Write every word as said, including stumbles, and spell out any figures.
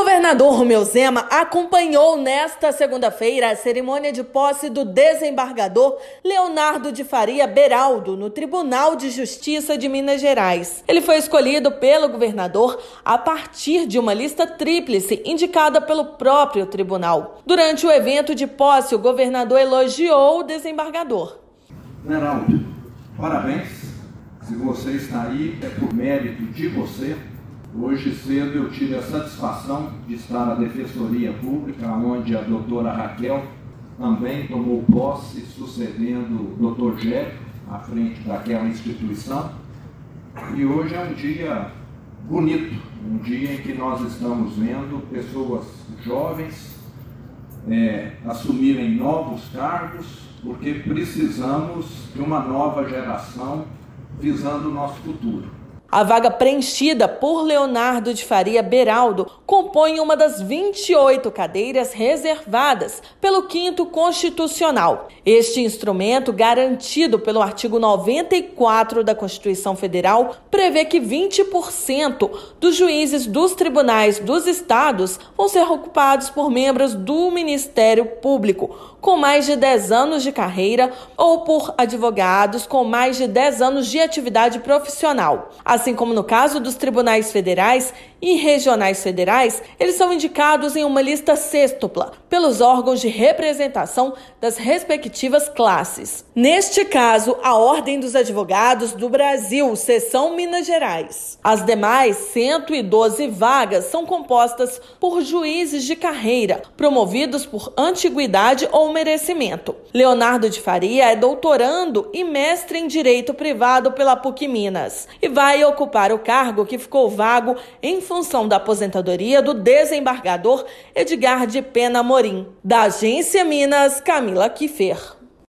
governador Romeu Zema acompanhou nesta segunda-feira a cerimônia de posse do desembargador Leonardo de Faria Beraldo no Tribunal de Justiça de Minas Gerais. Ele foi escolhido pelo governador a partir de uma lista tríplice indicada pelo próprio tribunal. Durante o evento de posse, o governador elogiou o desembargador. Beraldo, parabéns. Se você está aí, é por mérito de você. Hoje cedo eu tive a satisfação de estar na Defensoria Pública, onde a doutora Raquel também tomou posse, sucedendo o doutor Gélio, à frente daquela instituição. E hoje é um dia bonito, um dia em que nós estamos vendo pessoas jovens é, assumirem novos cargos, porque precisamos de uma nova geração visando o nosso futuro. A vaga preenchida por Leonardo de Faria Beraldo compõe uma das vinte e oito cadeiras reservadas pelo quinto Constitucional. Este instrumento, garantido pelo artigo noventa e quatro da Constituição Federal, prevê que vinte por cento dos juízes dos tribunais dos estados vão ser ocupados por membros do Ministério Público, com mais de dez anos de carreira, ou por advogados com mais de dez anos de atividade profissional. Assim como no caso dos tribunais federais e regionais federais, eles são indicados em uma lista sêxtupla pelos órgãos de representação das respectivas classes. Neste caso, a Ordem dos Advogados do Brasil, Seção Minas Gerais. As demais cento e doze vagas são compostas por juízes de carreira, promovidos por antiguidade ou merecimento. Leonardo de Faria é doutorando e mestre em Direito Privado pela PUC Minas e vai ocupar o cargo que ficou vago em função da aposentadoria do desembargador Edgar de Pena Amorim. Da Agência Minas, Camila Kiffer.